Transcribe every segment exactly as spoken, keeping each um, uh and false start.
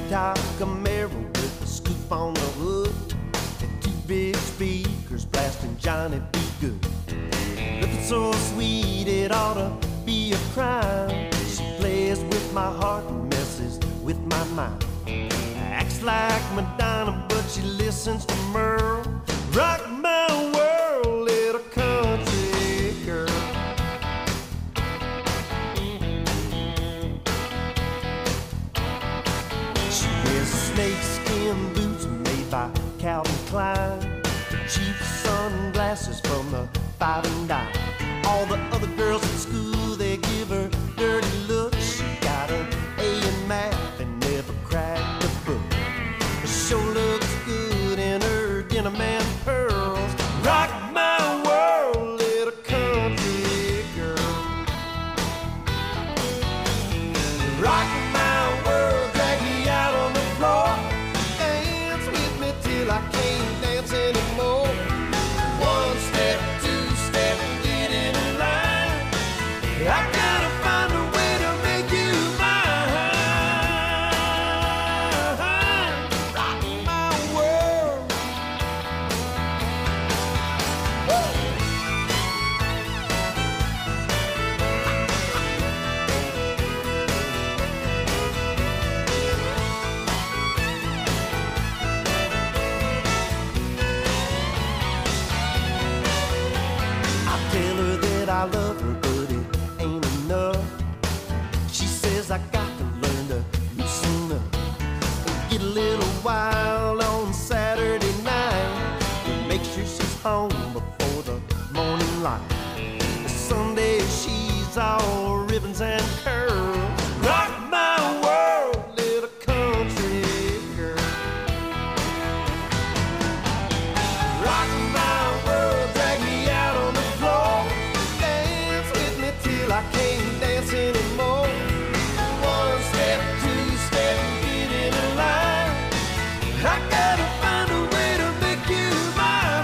top Camaro with a scoop on the hood, and two big speakers blasting Johnny B. Good. Looking so sweet it ought to be a crime. She plays with my heart and messes with my mind. Acts like Madonna, but she listens to Merle. Rock my world, little country girl. She wears snakeskin boots made by Calvin Klein, cheap sunglasses from the Five and Dime. All the other girls at school, they give her dirty looks. She got an A in math and never cracked a book. She sure looks good in her denim and pearls. Rock my world, little country girl. Rock my world, drag me out on the floor. Dance with me till I can't dance anymore. One step, two step, get in line. I gotta find a way to make you mine. Rock my world. I tell her that I love her, but it ain't enough. She says I got to learn to loosen up and get a little wild on Saturday night, and make sure she's home before the morning light. Sunday she's all ribbons and curls. Rock my world, little country girl. Rock my world, drag me out on the floor. Dance with me till I can't dance anymore. One step, two step, get in a line. I gotta find a way to make you mine.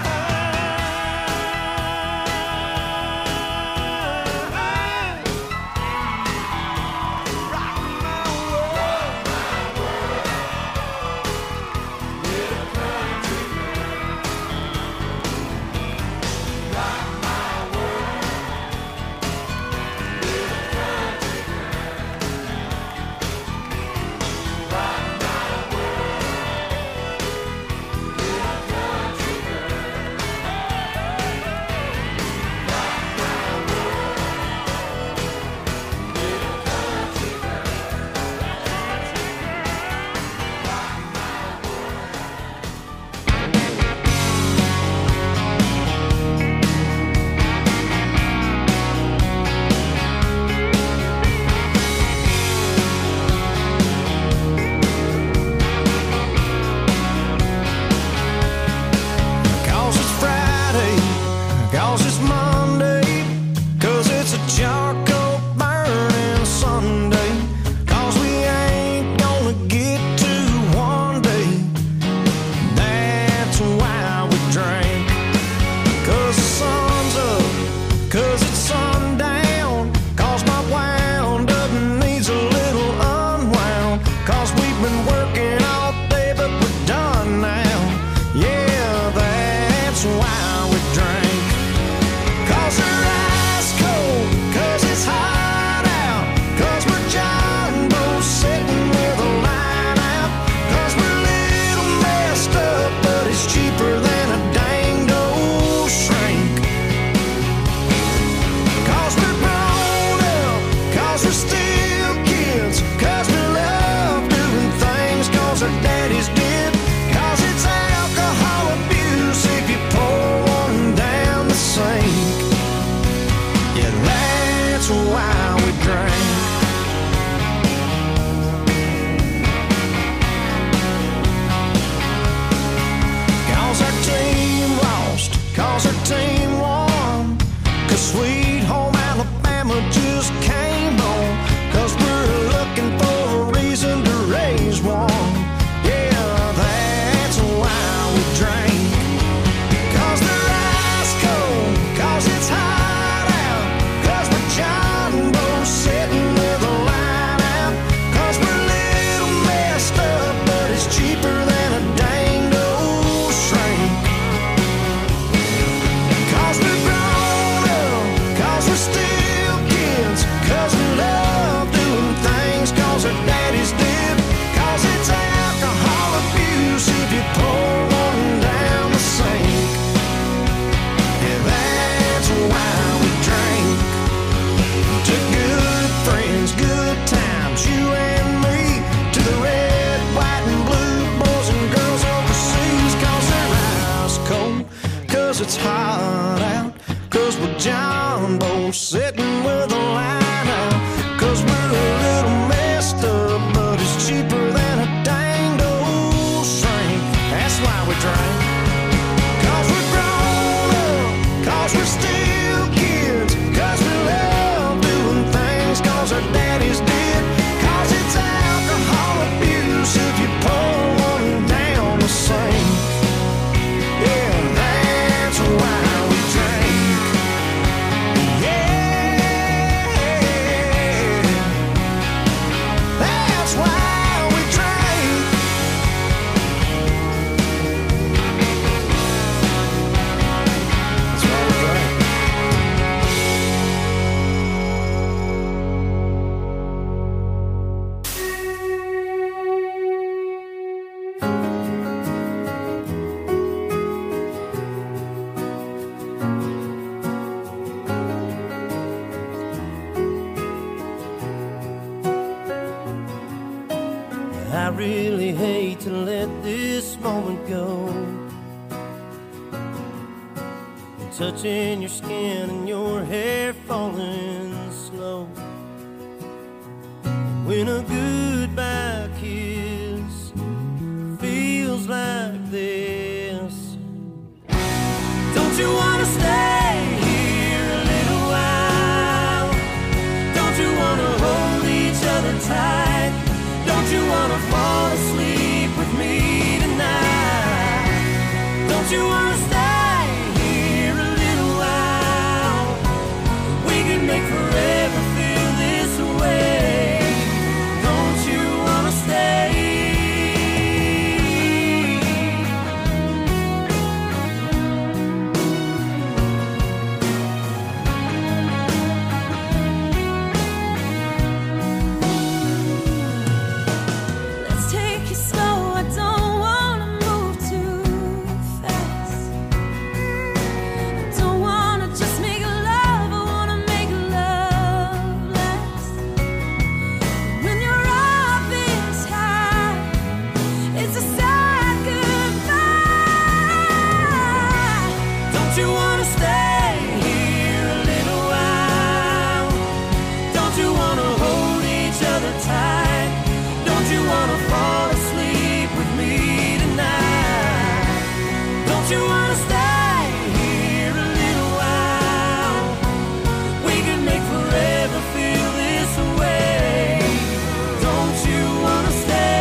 I really hate to let this moment go. Touching your skin and your hair falling slow. When a goodbye kiss feels like this, don't you wanna stay here a little while? Don't you wanna hold each other tight? Don't you wanna fall asleep with me tonight? Don't you wanna stay make forever feel this way? Don't you wanna stay? Let's take it slow, I don't wanna move too fast. I don't wanna just make love, I wanna make love last. When you're up this high, it's a sad goodbye. Don't you wanna stay here a little while? Don't you wanna hold each other tight? Don't you wanna fall asleep with me tonight? Don't you wanna stay here a little while? We can make forever feel this way. Don't you wanna stay?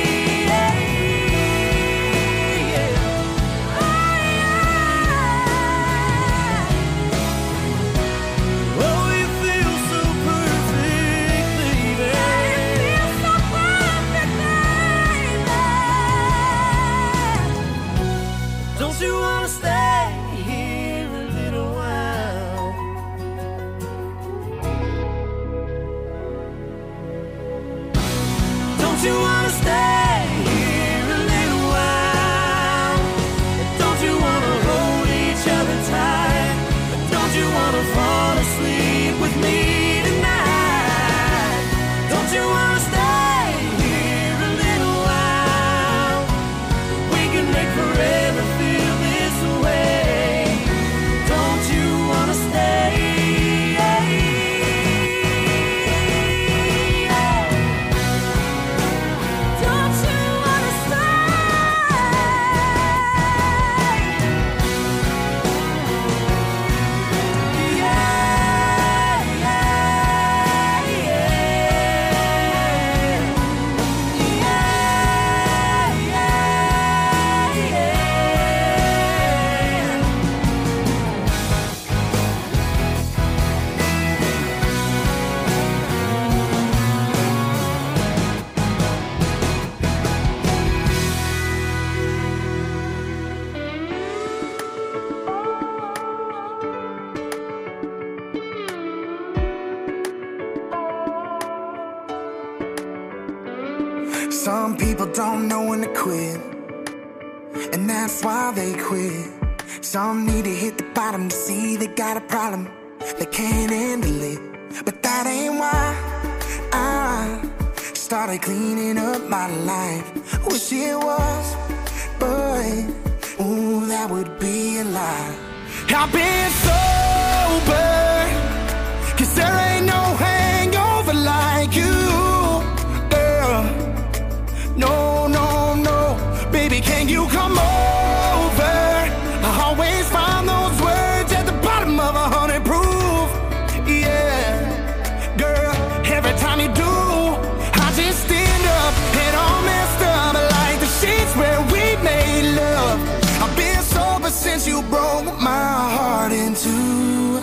Oh, you feel so perfect, baby. So perfect, baby. Don't you wanna stay here a little while? Don't you wanna stay here a little while? Don't you wanna hold each other tight? Don't you wanna fall asleep with me tonight? Don't you wanna stay here a little while? We can make forever feel this way. Don't you wanna stay? Don't you wanna Some people don't know when to quit, and that's why they quit. Some need to hit the bottom to see they got a problem, they can't handle it. But that ain't why I started cleaning up my life. Wish it was, but ooh, that would be a lie. I've been sober, cause there ain't no hangover like you, girl. No, no, no, baby, can you come over? I always find those words at the bottom of a hundred proof. Yeah, girl, every time you do, I just stand up and all messed up like the sheets where we made love. I've been sober since you broke my heart in two.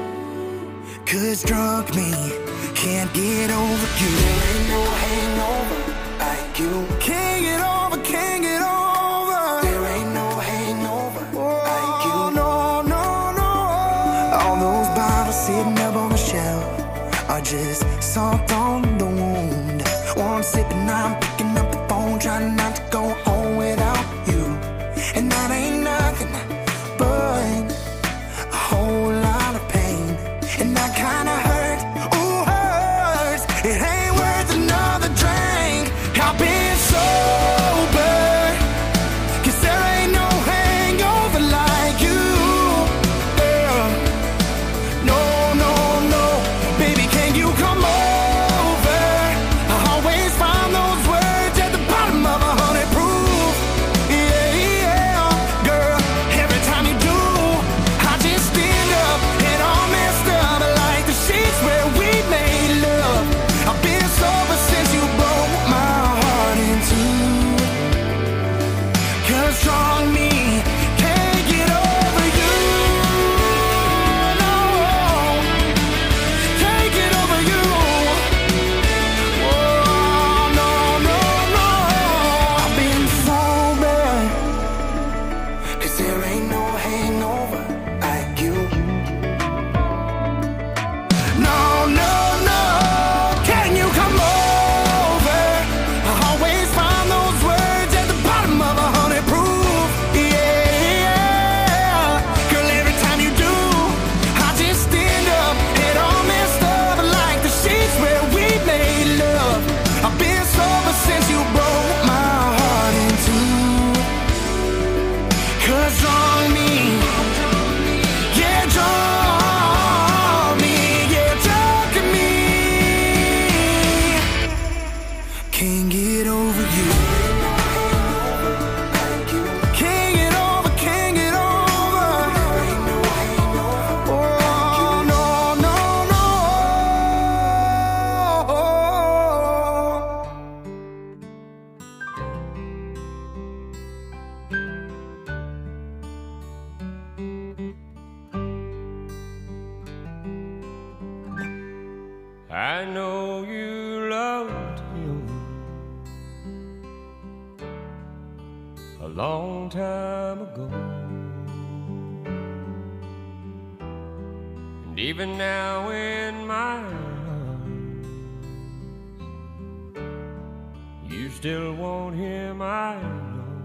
Cause drunk me can't get over you. There ain't no hangover like you. Can't get over, can't get over. There ain't no hangover like you. No, no, no. All those bottles sitting up on the shelf are just salt on the wound. One sip and I'm picking up the phone, trying not to go home without you. And that ain't nothing but a whole lot of pain. And that kinda hurt, ooh, hurts. It ain't worth another drink. I've been get over you. Can't get over, can't get over. Oh, no, no, no. I know you loved him a long time ago, and even now in my arms, you still want him, I know.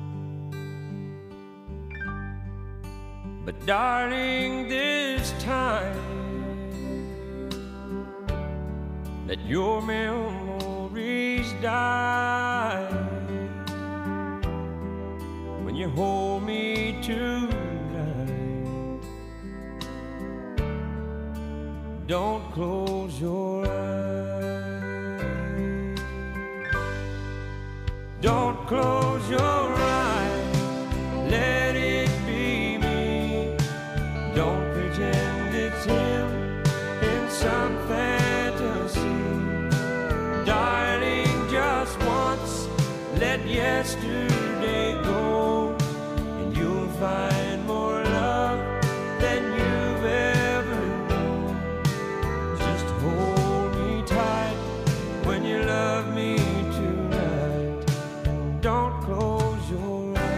But darling, this time let your memories die when you hold me tonight. Don't close your eyes. Don't close your eyes. Let it be me. Don't pretend it's him in some fantasy. Darling, just once, let yesterday go, and you'll find more love than you've ever known. Just hold me tight when you love me tonight, and don't close your eyes.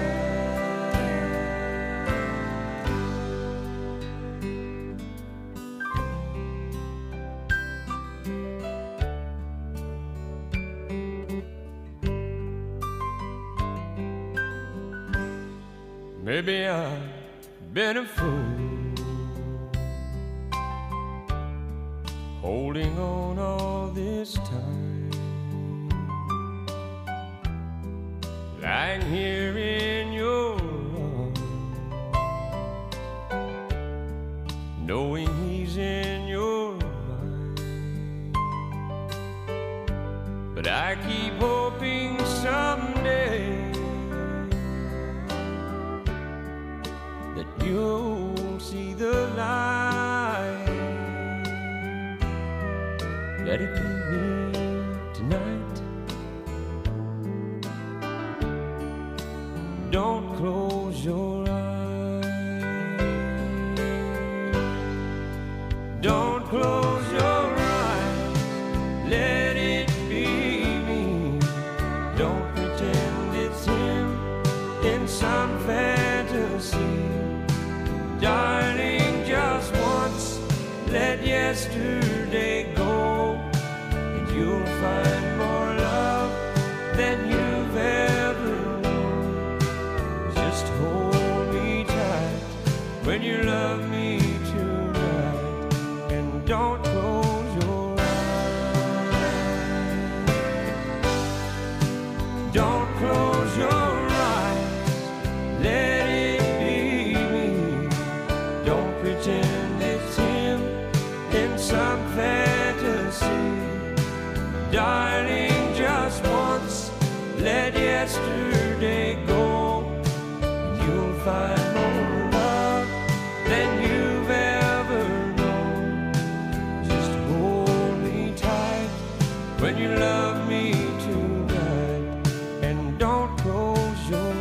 Maybe I've been a fool, holding on all this time, lying here in your arms, knowing he's in your mind. But I keep hoping someday that you'll see the light. Let it be me tonight. Don't close your eyes. Don't close your eyes. Let it be me. Don't pretend it's him in some fantasy. Darling, just once, let yesterday go, and you'll find more love than you've ever known. Just hold me tight when you love me tonight, and don't close your eyes. Don't close your eyes. Let it pretend it's him in some fantasy. Darling, just once, let yesterday go, and you'll find more love than you've ever known. Just hold me tight when you love me tonight, and don't close your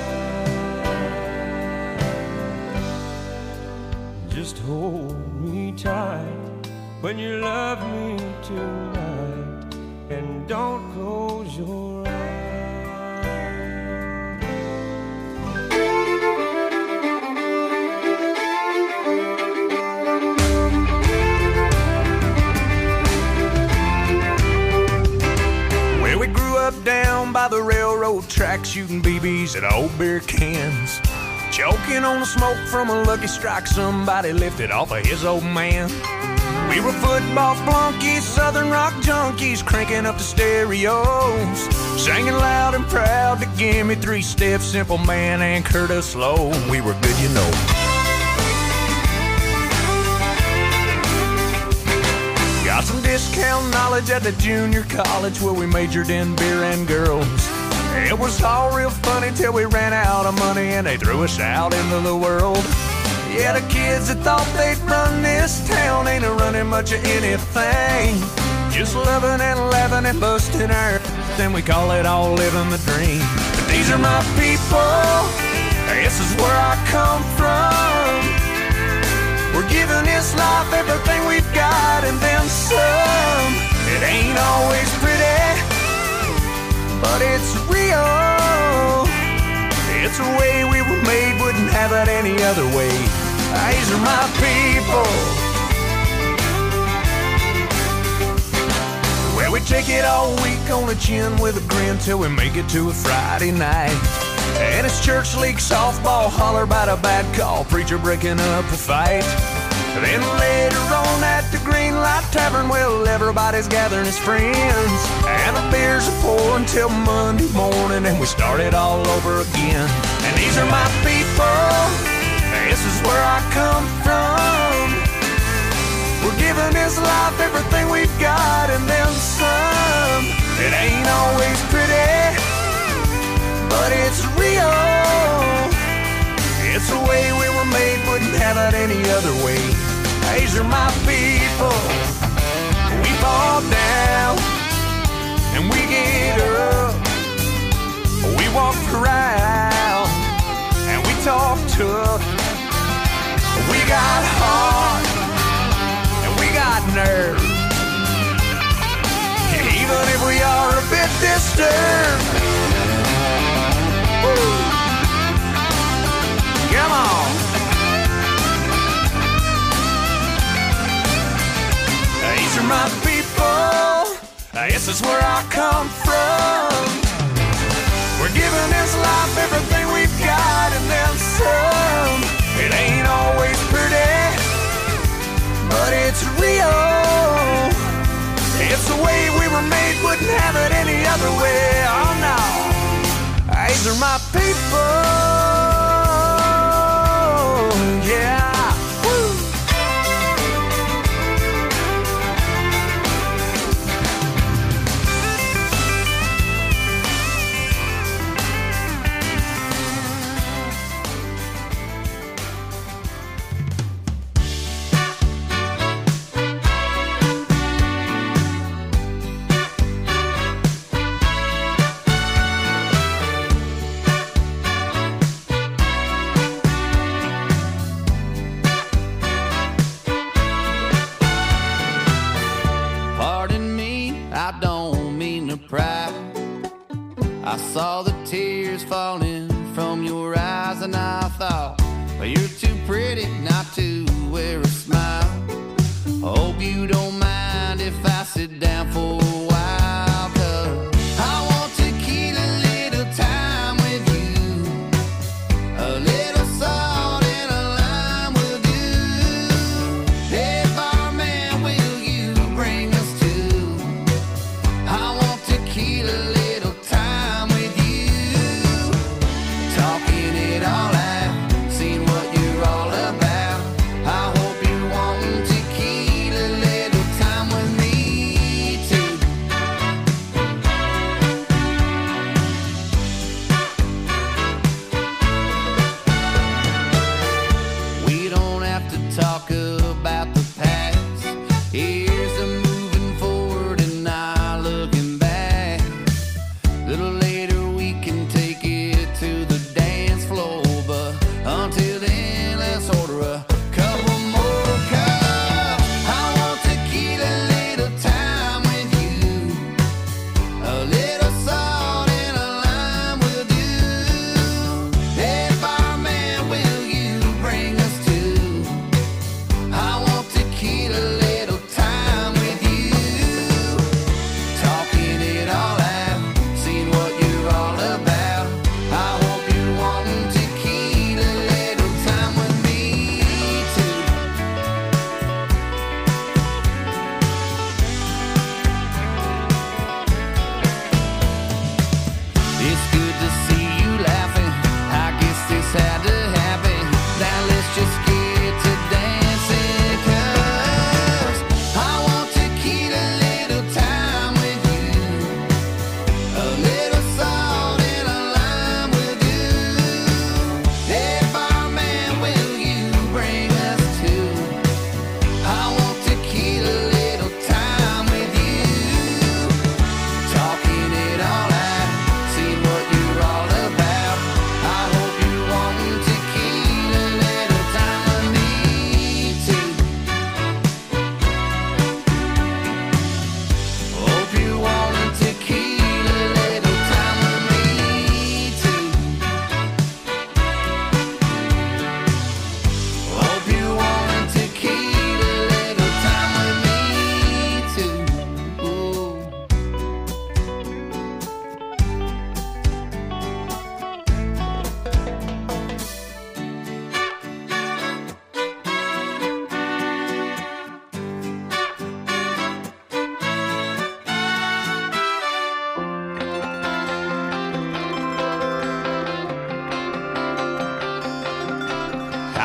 eyes. Just hold me tight when you love me tonight, and don't close your eyes. Well, we grew up down by the railroad track, shooting B Bs at old beer cans, choking on the smoke from a Lucky Strike somebody lifted off of his old man. We were football flunkies, southern rock junkies, cranking up the stereos, singing loud and proud to Give Me Three Steps, Simple Man, and Curtis Slow. We were good, you know. Got some discount knowledge at the junior college where we majored in beer and girls. It was all real funny till we ran out of money and they threw us out into the world. Yeah, the kids that thought they'd run this town ain't a running much of anything. Just loving and laughing and busting our then we call it all living the dream. But these are my people, this is where I come from. We're giving this life everything we've got and then some. It ain't always pretty, but it's real. It's the way we were made, wouldn't have it any other way. These are my people. Well, we take it all week on the chin with a grin till we make it to a Friday night. And it's church league softball, holler about a bad call, preacher breaking up a fight. Then later on at the Green Light Tavern, well, everybody's gathering as friends. And the beers are pouring till Monday morning, and we start it all over again. And these are my people, this is where I come from. We're giving this life everything we've got and then some. It ain't always pretty, but it's real. It's the way we were made, wouldn't have it any other way. These are my people. We fall down and we get up. We walk around and we talk tough. We got heart and we got nerve. Even if we are a bit disturbed. Woo. Come on. These are my people. This is where I come from. We're giving this life everything we've got and then some. It ain't always pretty, but it's real. It's the way we were made, wouldn't have it any other way. Oh no. These are my people. Yeah. Woo. I saw the tears falling from your eyes and I thought, well, you're too pretty not to wear a smile. Hope you don't mind if I sit down for a while, 'cause I want to keep a little time with you. A little salt and a lime will do. Hey, barman, will you bring us to? I want to keep a little just get to dancing, 'cause I want to keep a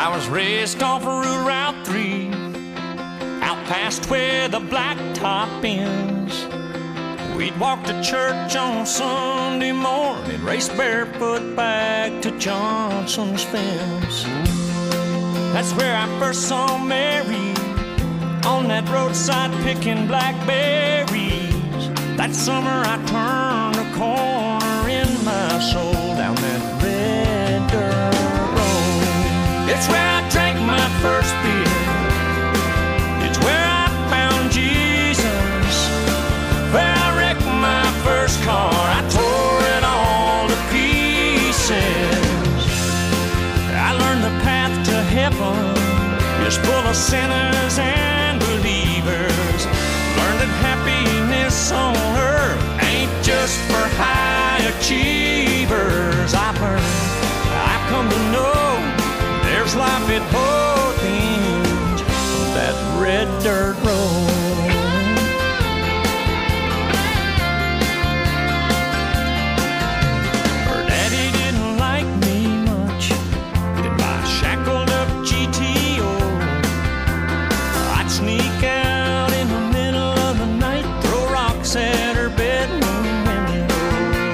I was raised off of Route three, out past where the blacktop ends. We'd walk to church on Sunday morning, race barefoot back to Johnson's fence. That's where I first saw Mary, on that roadside picking blackberries. That summer I turned a corner in my soul down that red dirt road. It's where I drank my first beer. It's where I found Jesus. Where I wrecked my first car. I tore it all to pieces. I learned the path to heaven is full of sinners and believers. Learned that happiness on earth ain't just for high achievers. I've learned, I've come to know there's life at both ends of that red dirt road. Her daddy didn't like me much, and my shackled up G T O. I'd sneak out in the middle of the night, throw rocks at her bedroom window.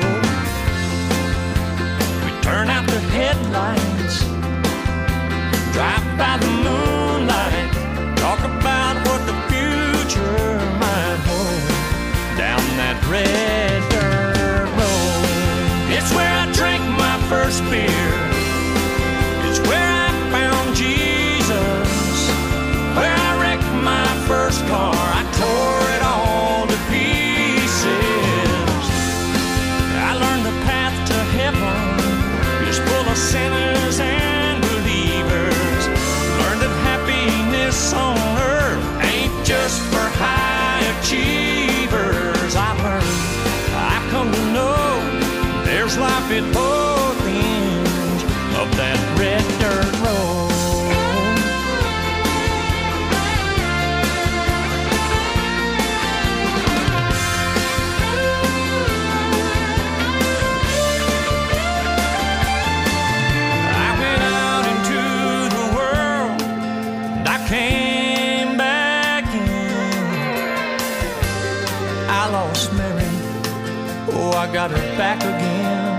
We'd turn out the headlights, drive by the moonlight, talk about what the future might hold down that red dirt road. It's where I drank my first beer. It's where I found Jesus. Where I wrecked my first car. I tore it all to pieces. I learned the path to heaven is full of sinners and believers. Learned that happiness on earth ain't just for high achievers. I've learned, I've come to know there's life at both ends of that red dirt road. I went out into the world and I came back in. I lost Mary, oh, I got her back again.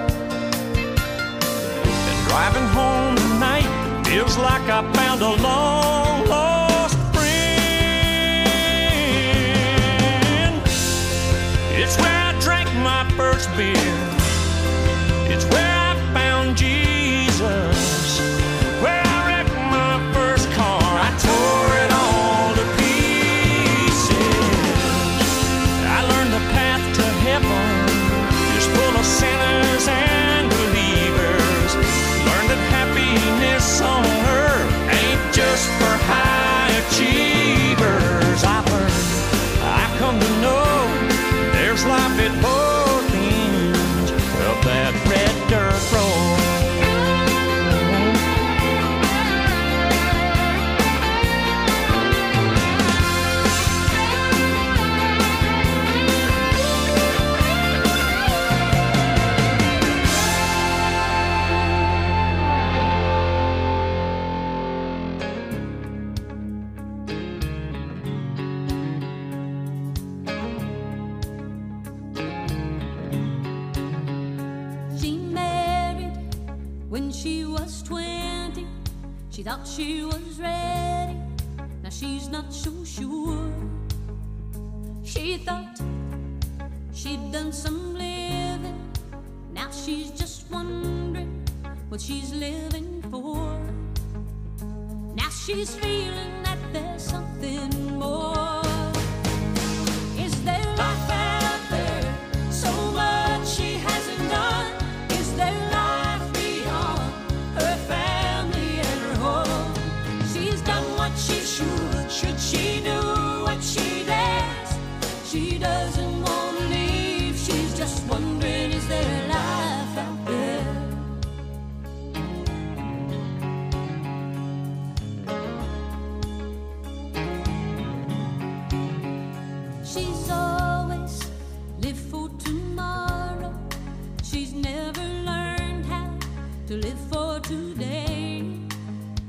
And driving home tonight feels like I found a long lost friend. It's where I drank my first beer. It's where I found Jesus. Where I wrecked my first car. I tore it all to pieces. I learned the path to heaven is full of sinners and believers. Learned that happiness on earth ain't just for high achievers. I've learned, I've come to know there's life at both ends of that red dirt road. She married when she was twenty. She thought she was ready. Now she's not so sure. She thought she'd done some living. Now she's just wondering what she's living for. Now she's feeling that there's something more. Is there life out there? So much she hasn't done. Is there life beyond her family and her home? She's done what she should. Should she do what she dares? She doesn't want to leave. She's just wondering, is there life out there? She's always lived for tomorrow. She's never learned how to live for today.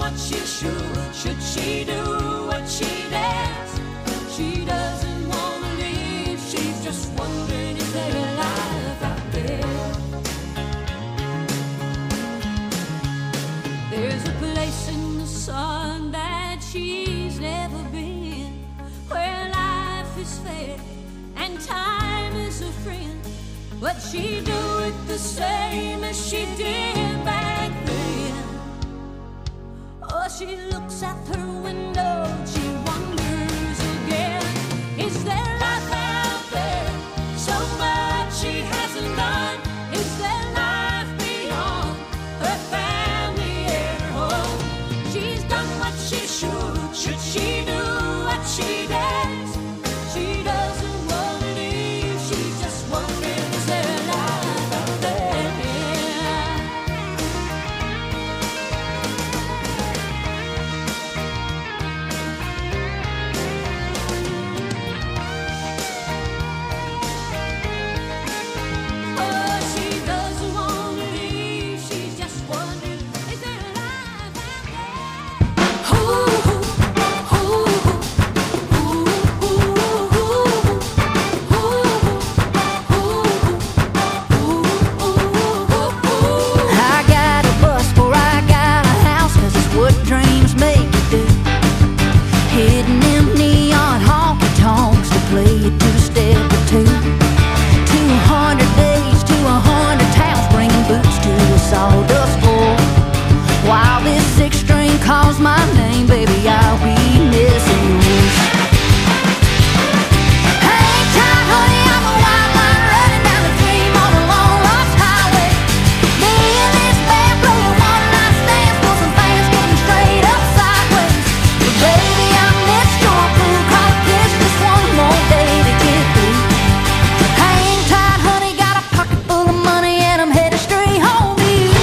what she should. Should she do what she dares? She doesn't want to leave. She's just wondering, is there a life out there? There's a place in the sun that she's never been, where life is fair and time is a friend. But she do it the same as she did back then. Oh, she looks out her window, she wonders again, is there life out there? So much she hasn't done. Is there life beyond her family and her home? She's done what she should. Should she do what she dares? She doesn't want to leave. She's just wondering, is there life out there? Oh, she doesn't want to leave. She's just wondering, is there life out there? Ooh, ooh, ooh, ooh, ooh, ooh. I got a bus before I got a house, 'cause it's what dreams make you do. Hitting them neon honky tonks to play a two-step or two. Two hundred days to a hundred towns, bringing boots to a sawdust floor. While this six string calls my name, baby, I'll be missing yours. Hang tight, honey, I'm a wild line running down the dream on a long lost highway. Me and this band blowing one night stands for some fans getting straight up sideways. But baby, I missed your blue collar kiss, just one more day to get through. Hang tight, honey, got a pocket full of money and I'm headed straight home to you.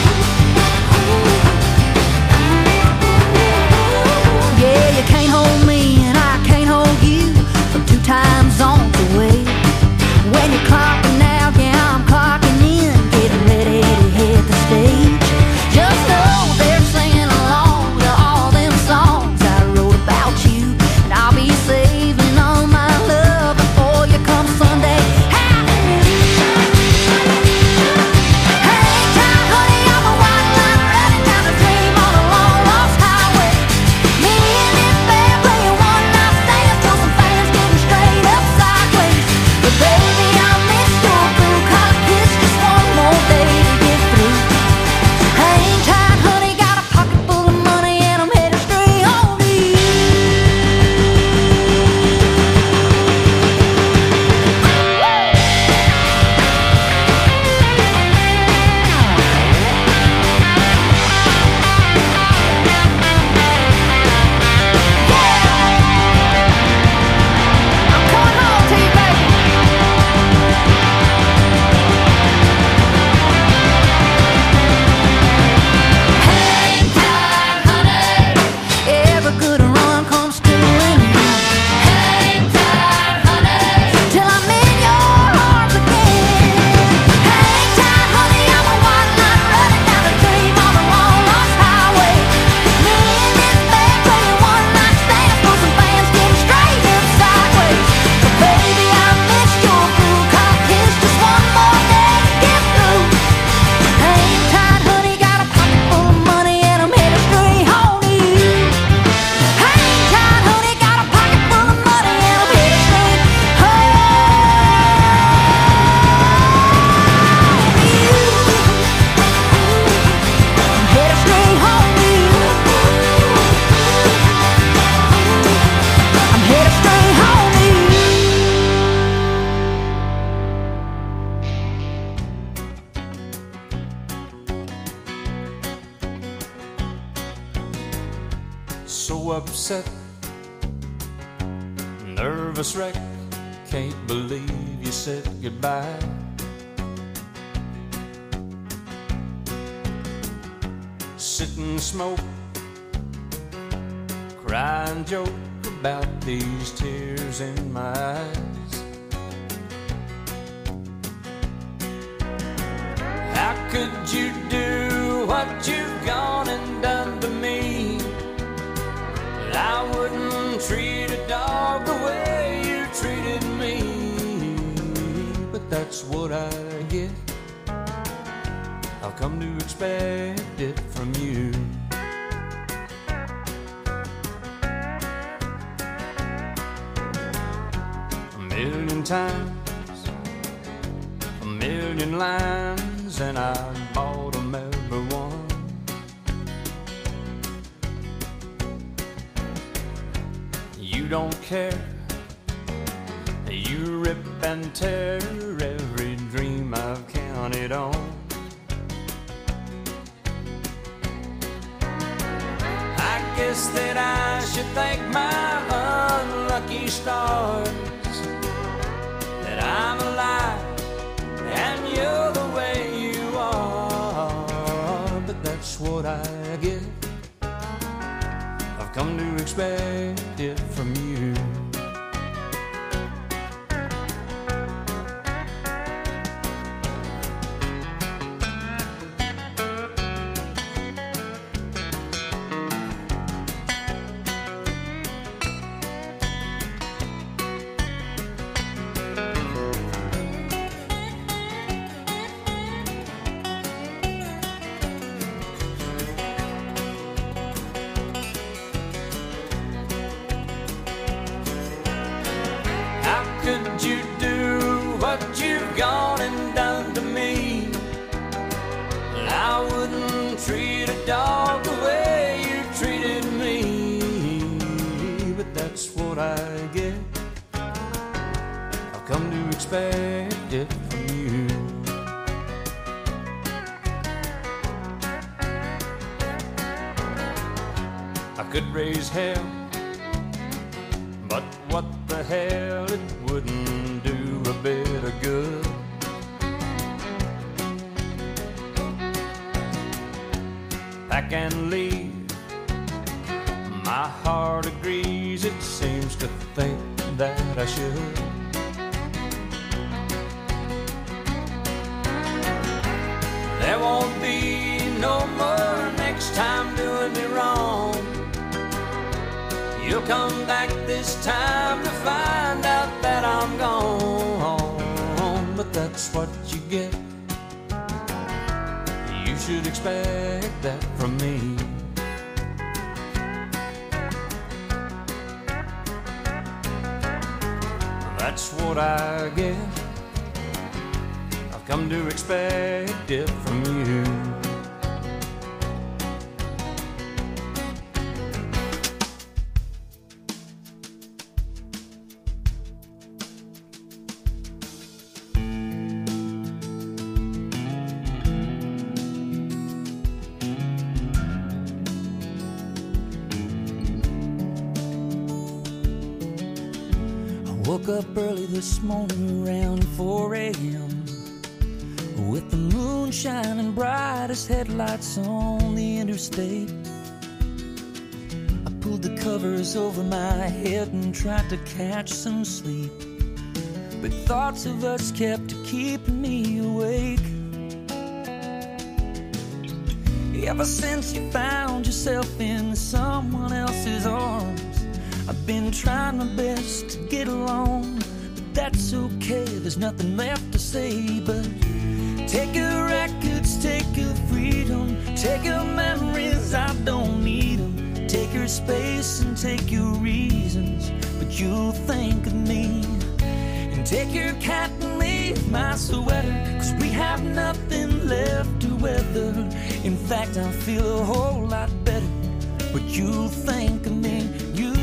Yeah, you can't hold me and I can't hold you from two time zones away. When you're clocking out, yeah, I'm clocking in, getting ready to hit the stage. Just know they're singing along to all them songs I wrote about you, and I'll be saving all my love before you come Sunday. Hallelujah. Hang tight, honey, I'm a white line running down the dream on a long lost highway. Me and this band playing one night stands till some fans getting straight up sideways. But baby, I missed your blue collar kiss, just one more day to get through. Hang tight, honey, got a pocket full of money and I'm headed straight home to you. I'm coming home to you, baby. Hang tight, honey. Every good run comes to an end. Hang tight, honey, till I'm in your arms again. Hang tight, honey, I'm a white line running down the dream on a long lost highway. Me and this band playing one night stands for some fans getting straight up sideways. But baby, I missed your blue collar kiss, just one more day to get through. Hang tight, honey, got a pocket full of money and I'm headed straight home to you. Hang tight, honey, got a pocket full of money and I'm headed straight home to you. I'm headed straight home to you. I'm headed straight home to you. So upset, nervous wreck, can't believe you said goodbye. Sit and smoke, cry and joke about these tears in my eyes. How could you do what you've gone and done to me? come to expect it from you. A million times, a million lines, and I bought them every one. You don't care, you rip and tear every dream I've counted on. I guess that I should thank my unlucky stars that I'm alive and you're the way you are. But that's what I get, I've come to expect it from you. Could you do what you've gone and done to me? I wouldn't treat a dog the way you treated me. But that's what I get, I've come to expect it from you. I could raise hell, but what the hell, it wouldn't do a bit of good. Pack and leave, my heart agrees, it seems to think that I should. There won't be no more next time doing me wrong. You'll come back this time to find out that I'm gone. But that's what you get, you should expect that from me. That's what I get, I've come to expect it from you. Woke up early this morning around four a m with the moon shining bright as headlights on the interstate. I pulled the covers over my head and tried to catch some sleep, but thoughts of us kept keeping me awake. Ever since you found yourself in someone else's arms, I've been trying my best to get along, but that's okay, there's nothing left to say. But take your records, take your freedom, take your memories, I don't need them. Take your space and take your reasons, but you'll think of me. And take your cat and leave my sweater, cause we have nothing left to weather. In fact, I feel a whole lot better, but you'll think of me. You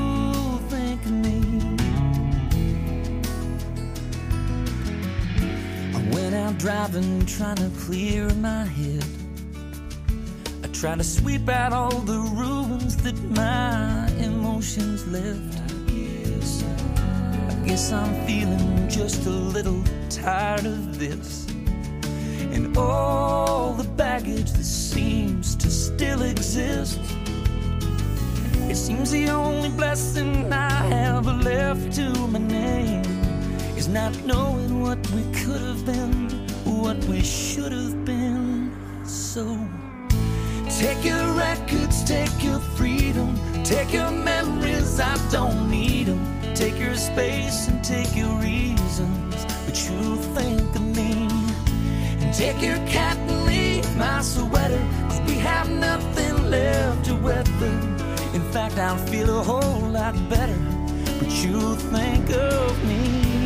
out driving, trying to clear my head. I try to sweep out all the ruins that my emotions left. I guess, I guess I'm feeling just a little tired of this, and all the baggage that seems to still exist. It seems the only blessing I have left to my name is not knowing what we could have been, what we should have been. So take your records, take your freedom, take your memories, I don't need them. Take your space and take your reasons, but you'll think of me. And take your cat and leave my sweater, 'cause we have nothing left to weather. In fact, I'll feel a whole lot better, but you'll think of me.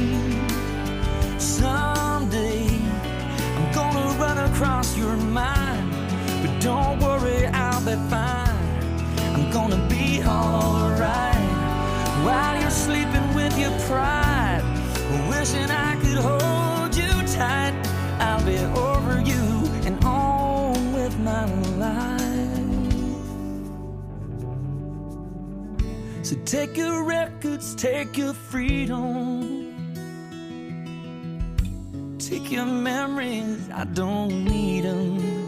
Someday I'm gonna run across your mind, but don't worry, I'll be fine. I'm gonna be alright while you're sleeping with your pride, wishing I could hold you tight. I'll be over you and on with my life. So take your records, take your freedom, take your memories, I don't need them.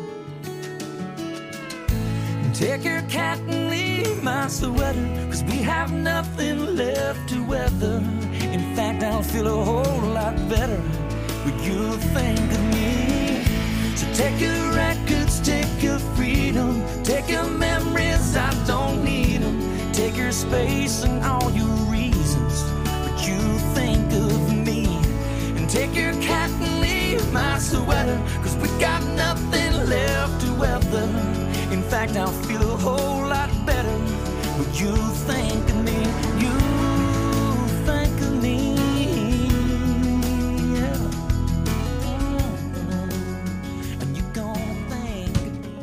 Take your cat and leave my sweater, 'cause we have nothing left to weather. In fact, I'll feel a whole lot better when you think of me. So take your records, take your freedom, take your memories, I don't need them. Take your space and all your reasons, but you think of me. And take your cat and leave my sweater, 'cause we got nothing left to weather. In fact, I'll feel a whole lot better when you think of me. You think of me, yeah. And you gonna think of me.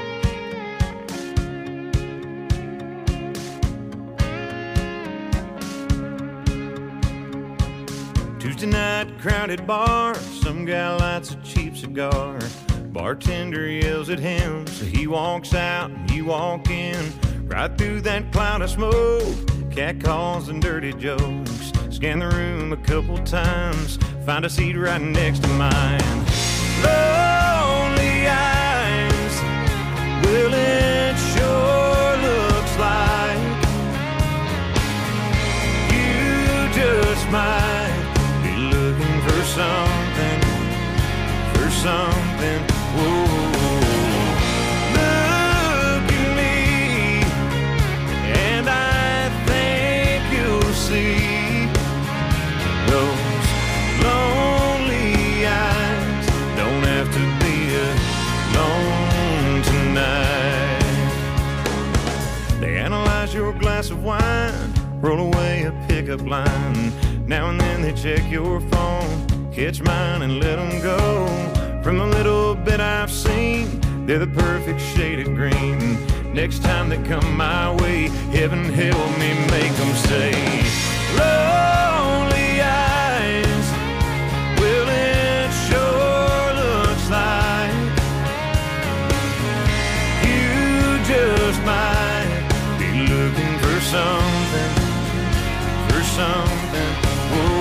Tuesday night, crowded bar. Some guy lights a cheap cigar. Bartender yells at him, so he walks out and you walk in. Right through that cloud of smoke, cat calls and dirty jokes. Scan the room a couple times, find a seat right next to mine. Lonely eyes, well it sure looks like you just might be looking for something, for something. Whoa, look at me, and I think you'll see those lonely eyes don't have to be alone tonight. They analyze your glass of wine, roll away a pickup line. Now and then they check your phone, catch mine and let them go. From the little bit I've seen, they're the perfect shade of green. Next time they come my way, heaven help me make them say, lonely eyes, well it sure looks like you just might be looking for something, for something. Whoa.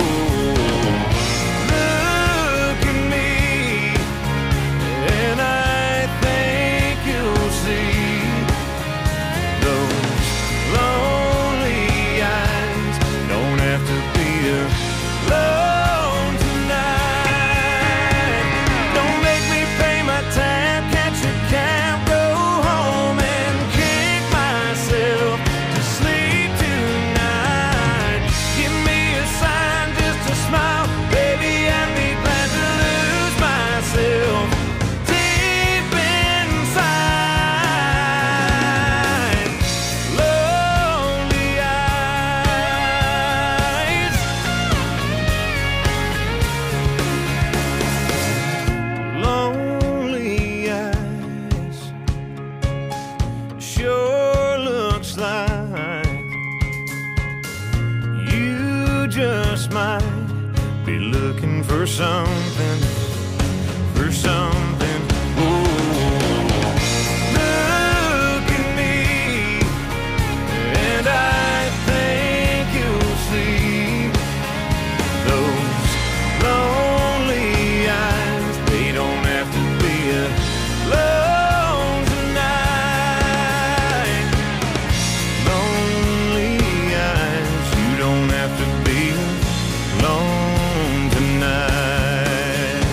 Something, for something. Ooh. Look at me, and I think you'll see those lonely eyes. They don't have to be alone tonight. Lonely eyes, you don't have to be alone tonight.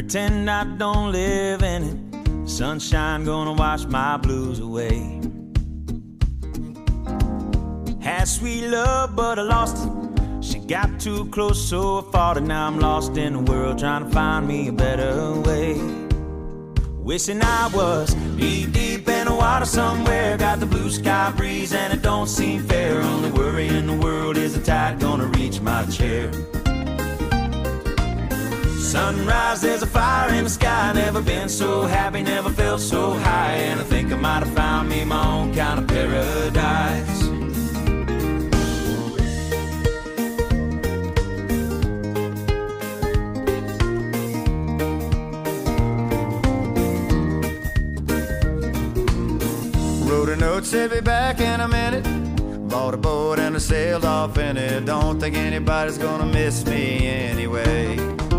pretend I don't live in it. Sunshine gonna wash my blues away. Had sweet love, but I lost it. She got too close, so I fought it. Now I'm lost in the world, trying to find me a better way. Wishing I was knee deep in the water somewhere. Got the blue sky breeze and it don't seem fair. Only worry in the world is the tide gonna reach my chair. Sunrise, there's a fire in the sky. Never been so happy, never felt so high. And I think I might have found me my own kind of paradise. Wrote a note, said be back in a minute. Bought a boat and I sailed off in it. Don't think anybody's gonna miss me anyway.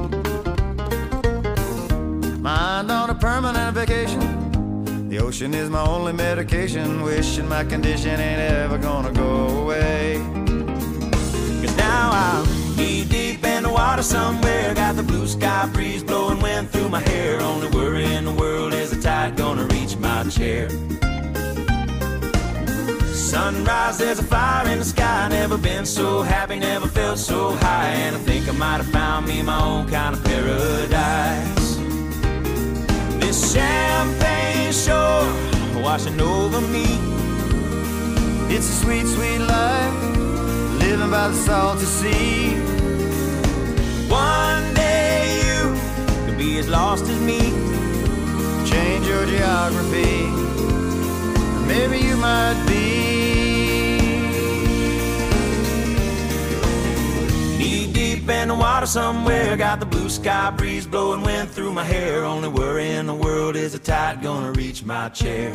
Mind on a permanent vacation. The ocean is my only medication. Wishing my condition ain't ever gonna go away. Cause now I'm knee deep in the water somewhere. Got the blue sky breeze blowing wind through my hair. Only worry in the world is the tide gonna reach my chair. Sunrise, there's a fire in the sky. Never been so happy, never felt so high. And I think I might have found me my own kind of paradise. This champagne shore washing over me. It's a sweet, sweet life, living by the salty sea. One day you could be as lost as me. Change your geography, maybe you might be. Knee deep in the water somewhere. Got the blue sky breeze blowing wind through my hair. Only worry in the world is the tide gonna reach my chair.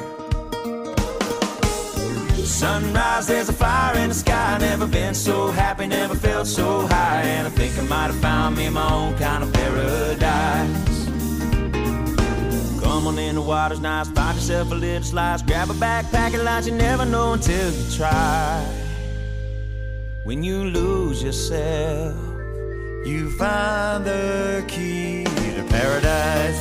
Sunrise, there's a fire in the sky. Never been so happy, never felt so high. And I think I might have found me my own kind of paradise. Come on in, the water's nice. Find yourself a little slice. Grab a backpack and lunch. You never know until you try. When you lose yourself, you find the key to paradise.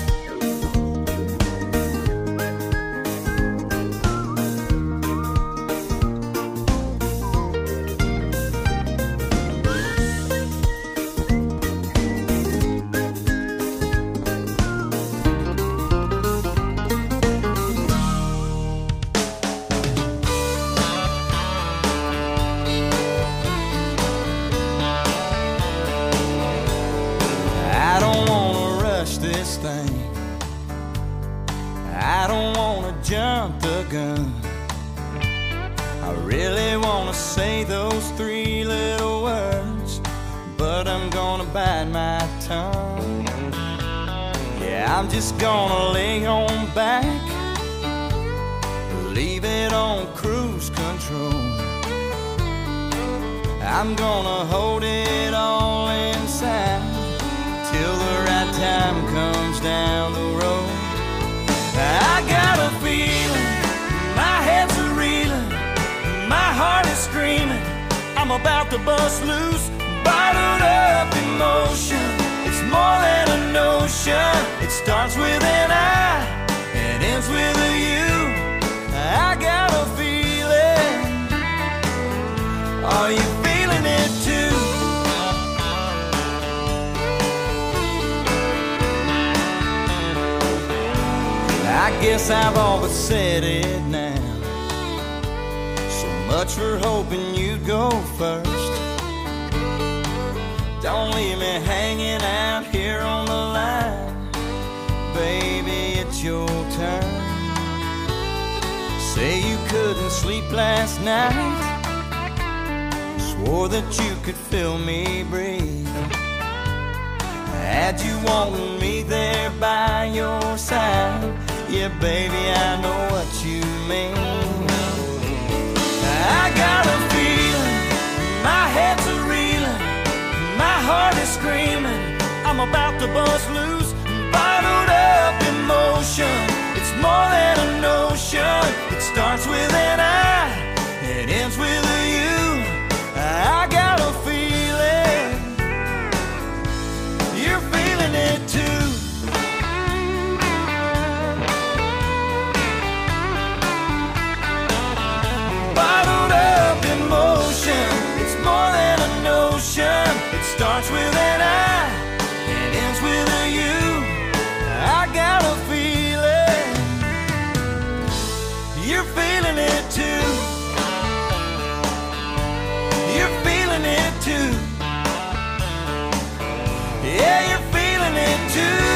I don't wanna jump the gun. I really wanna say those three little words, but I'm gonna bite my tongue. Yeah, I'm just gonna lay on back, leave it on cruise control. I'm gonna hold it all inside till the right time comes down the road. I got a feeling, my head's a reeling, my heart is screaming, I'm about to bust loose, bottled up emotion. It's more than a notion. It starts with an I and ends with a you. I got a feeling. Are you feeling it too? I guess I've always said it now. So much for hoping you'd go first. Don't leave me hanging out here on the line. Baby, it's your turn. Say you couldn't sleep last night, swore that you could feel me breathe. Had you wanting me there by your side, yeah, baby, I know what you mean. I got a feeling, my head's a reeling, my heart is screaming, I'm about to bust loose, bottled up emotion. It's more than a notion. It starts with an I, it ends with a you. I got a feeling, you're feeling it too. starts with an I and ends with a U. I got a feeling you're feeling it too. You're feeling it too. Yeah, you're feeling it too.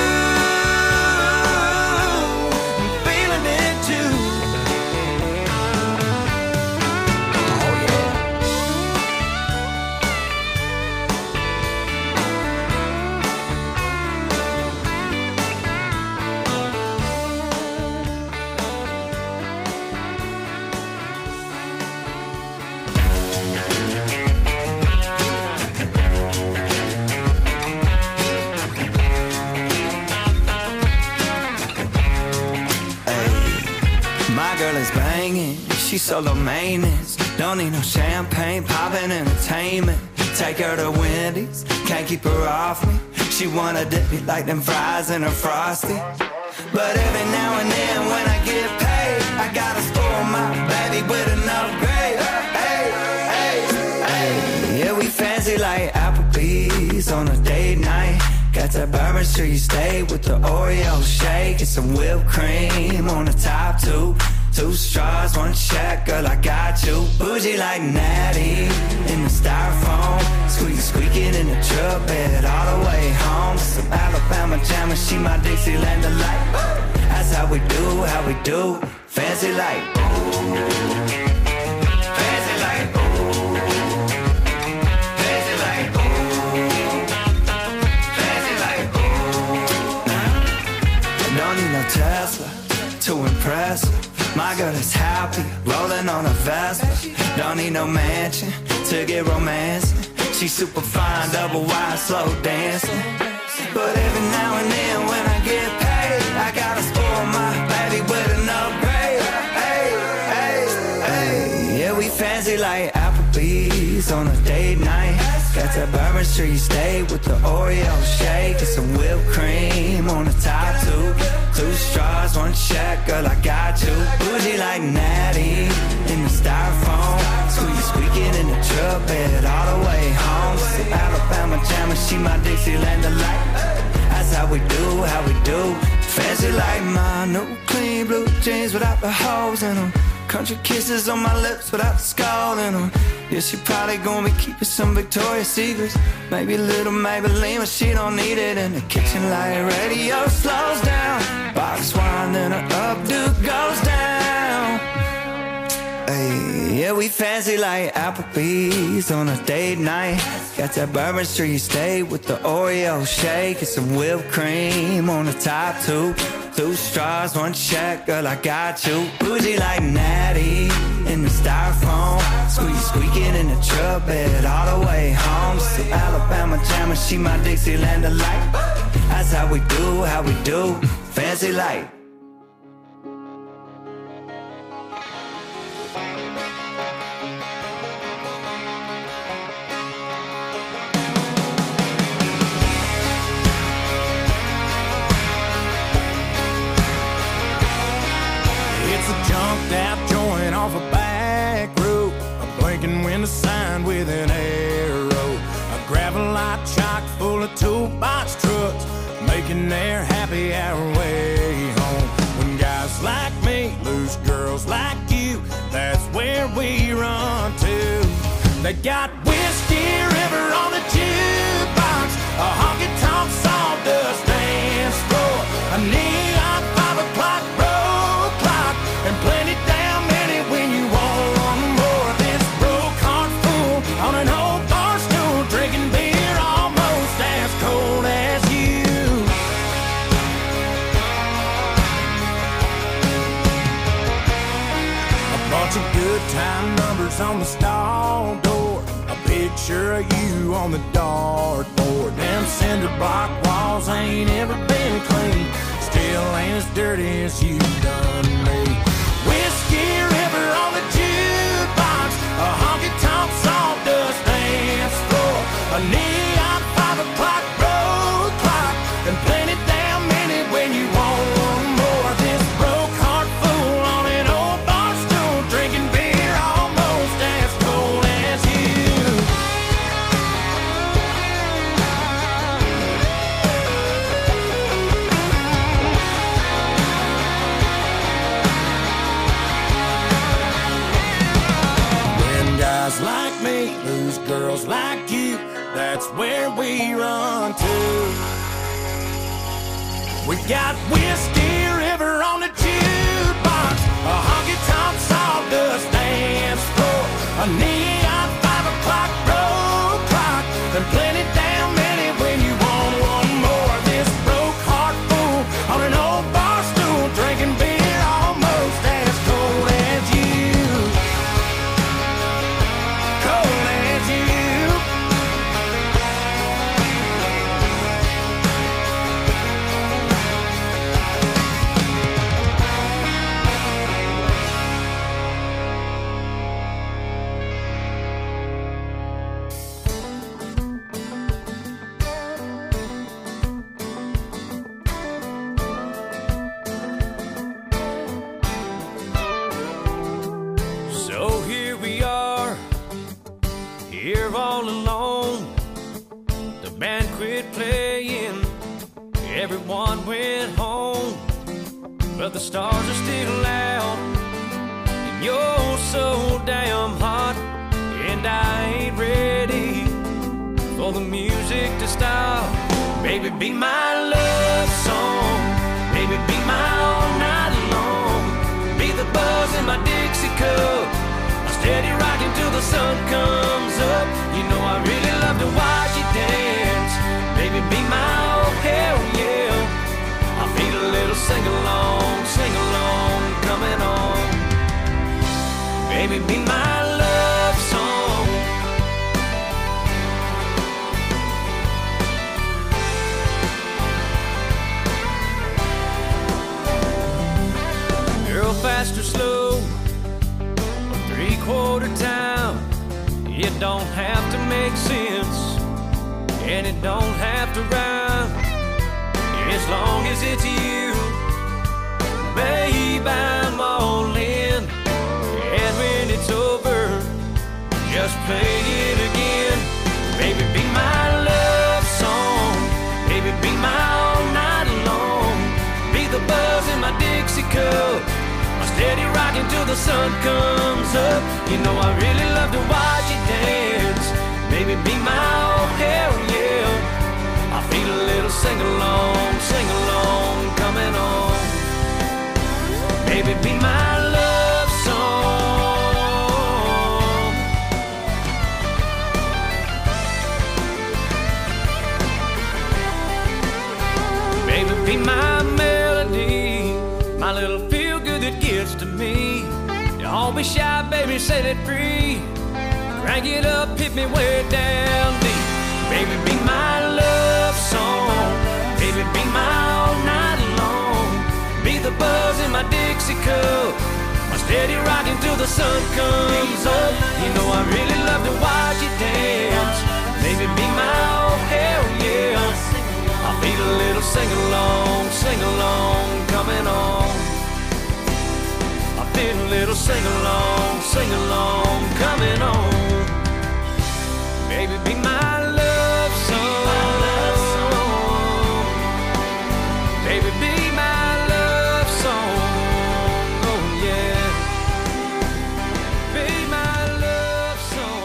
She's solo maintenance, don't need no champagne, poppin' entertainment. Take her to Wendy's, can't keep her off me. She wanna dip me like them fries in a Frosty. But every now and then when I get paid, I gotta spoil my baby with an upgrade. Hey, hey, hey. Yeah, we fancy like Applebee's on a date night. Got that Bourbon Street steak with the Oreo shake and some whipped cream on the top two. Two straws, one check, girl, I got you. Bougie like Natty in the styrofoam. Squeaky, squeaking in the truck bed all the way home. Some Alabama jam and she my Dixieland delight. That's how we do, how we do. Fancy like fancy like fancy like fancy like Don't need no Tesla to impress her. My girl is happy, rolling on a Vespa. Don't need no mansion to get romance. She's super fine, double wide, slow dancing. But every now and then when I get paid, I gotta spoil my baby with an upgrade. Hey, hey, hey. Yeah, we fancy like Applebee's on a date night. Got that Bourbon Street steak with the Oreo shake and some whipped cream on the top two. Two straws, one check, girl, I got you. Bougie like Natty in the styrofoam. Squeaky, squeaking in the truck bed all the way home. Some Alabama jam and she my Dixieland delight. That's how we do, how we do. Fancy like my new clean blue jeans without the holes in them. Country kisses on my lips without the skull in them. Yeah, she probably gonna be keeping some Victoria's Secrets. Maybe a little Maybelline, but she don't need it. In the kitchen light radio slows down. Box wine, then her updo goes down. Hey, yeah, we fancy like Applebee's on a date night. Got that Bourbon Street steak with the Oreo shake and some whipped cream on the top two. Two straws, one check, girl, I got you. Bougie like Natty in the styrofoam. Squeaky, squeaking in the truck bed all the way home. Some Alabama jam and she my Dixieland delight. That's how we do, how we do. Fancy like out joint off a back road, a blinking window sign with an arrow, a gravel-light chock full of toolbox trucks, making their happy hour way home. When guys like me lose girls like you, that's where we run to. They got Whiskey River on the jukebox, a honky-tonk sawdust dance floor, a neon five o'clock road clock, and plenty damn many when you want more. This broke heart fool on an old bar stool, drinking beer almost as cold as you. A bunch of good time numbers on the stall door, a picture of you on the dartboard. Them cinder block walls ain't ever been clean, still ain't as dirty as you done me. Whiskey River on the jukebox, a honky-tonk sawdust dance floor, a neon five o'clock road clock, and plenty damn many when you want more. This broke heart fool on an old bar stool, drinking beer almost as cold as you. we run to. We got Whiskey River on the jukebox, a honky-tonk sawdust dance floor, a neon five o'clock road clock, and plenty damn many when you want one more. This broke heart fool on an old bar stool, drinking beer almost as cold as you, cold as you. So here we are, here all alone. The band quit playing, everyone went home, but the stars are still out, and you're so damn hot, and I ain't ready for the music to stop. Baby, be my love song, baby, be my all night long, be the buzz in my Dixie cup, steady rocking till the sun comes up. You know I really love to watch you dance. Baby, be my oh hell yeah. I feel a little sing-along, sing-along coming on. Baby, be my love song. Girl, fast or slow, three-quarter time, it don't have to make sense, and it don't have to rhyme, as long as it's you. Babe, I'm all in, and when it's over, just play it again. Baby, be my love song, baby, be my all night long, be the buzz in my Dixie cup, steady rocking till the sun comes up. You know I really love to watch you dance. Baby, be my oh hell yeah. I feel a little sing-along, sing-along coming on. Baby, be my love song. Baby, be my melody, my little feel-good that gets to me. Don't be shy, baby, set it free. Crank it up, hit me way down deep. Baby, be my love song. Baby, be my all night long. Be the buzz in my Dixie cup, my steady rocking till the sun comes up. You know I really love to watch you dance. Baby, be my oh hell yeah. I feel a little sing-along, sing-along coming on. I feel a little sing-along, sing-along coming on. Baby, be my love song. Baby, be my love song. Oh yeah. Be my love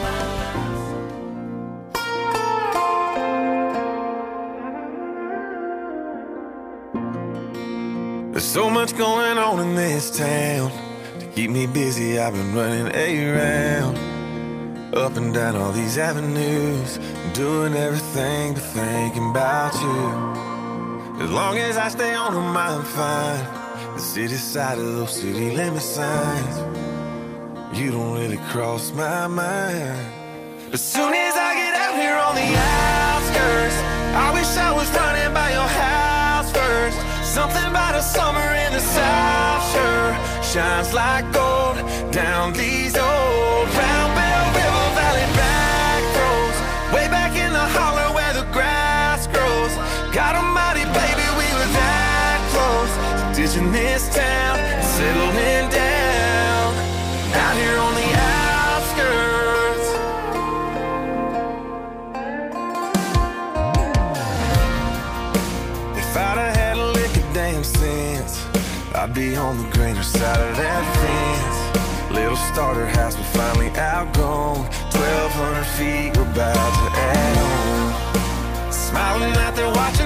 song. There's so much going on in this town. Keep me busy, I've been running around, up and down all these avenues, doing everything but thinking about you. As long as I stay on them, I'm fine. The city side of those city limit signs, you don't really cross my mind. As soon as I get out here on the outskirts, I wish I was running by your house first. Something about a summer in the South sure shines like gold down these old Round Bell River Valley back roads, way back in the holler where the grass grows. God almighty, baby, we were that close to ditching this town and settling down out here on the outskirts. If I'd have had a lick of damn sense, I'd be on the greener side of that fence. Little starter house, we finally outgrown. Twelve hundred feet, we're about to add on. smiling out there watching